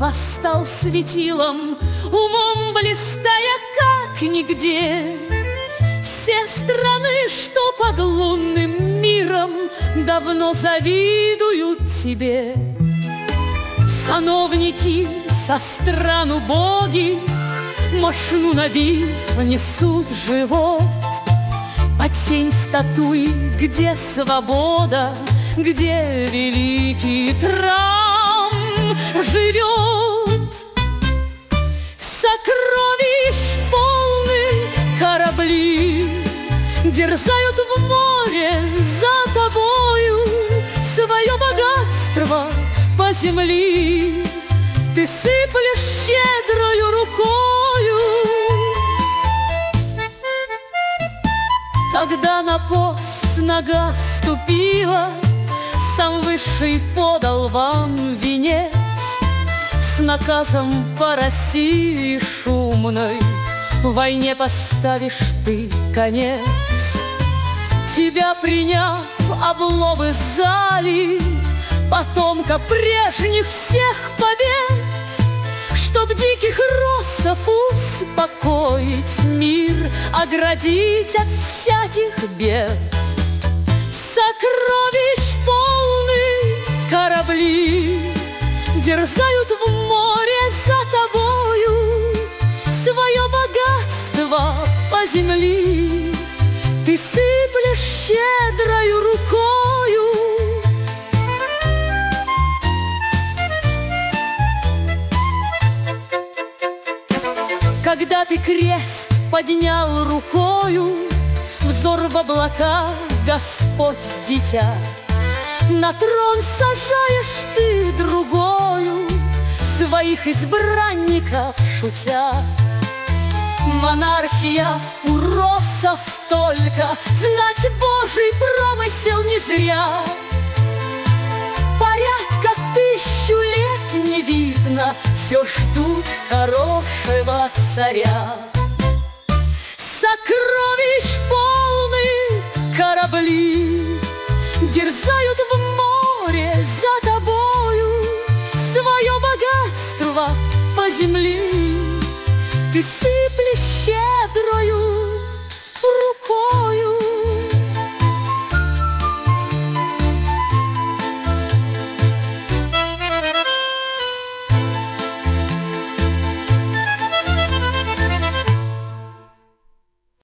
а стал светилом, умом блистая как нигде. Все страны, что под лунным миром, давно завидуют тебе. Сановники со стран убогих, мошну набив, несут живот под тень статуи, где свобода, где великий Трам живет. Сокровищ полны корабли дерзают в море за тобою, свое богатство по земли ты сыплешь щедрою рукою. Когда на пост нога вступила, сам Высший подал вам венец. С наказом по России шумной войне поставишь ты конец. Тебя приняв, обломы зали, потомка прежних всех побед, чтоб диких россов успокоить, мир оградить от всяких бед. Сокровищ полны корабли дерзают в море за тобою, свое богатство по земли ты сыплешь щедрою рукою. Когда ты крест поднял рукою, взор в облака, Господь дитя, на трон сажаешь ты другою своих избранников шутя. Монархия у россов только, знать Божий промысел не зря. Порядка 1000 лет не видно, все ждут хорошего царя. Сокровищ полны корабли дерзают в море за тобою, свое богатство по земли ты сыплешь